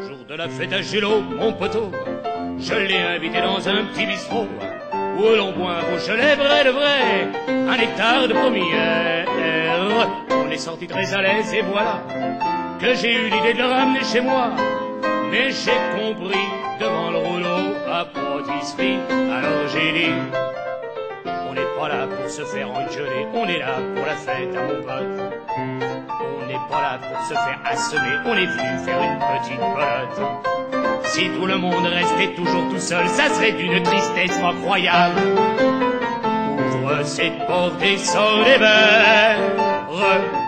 Jour de la fête à Gélo, mon poteau, je l'ai invité dans un petit bistrot où l'on boit un Beaujolais vrai de vrai, un hectare de première. On est sorti très à l'aise et voilà que j'ai eu l'idée de le ramener chez moi. Mais j'ai compris devant le rouleau à pâtisserie, alors j'ai dit on n'est pas là pour se faire engueuler, on est là pour la fête à mon pote. On n'est pas là pour se faire assommer, on est venu faire une petite pelote. Si tout le monde restait toujours tout seul, ça serait d'une tristesse incroyable. Ouvre cette porte et sors les verres.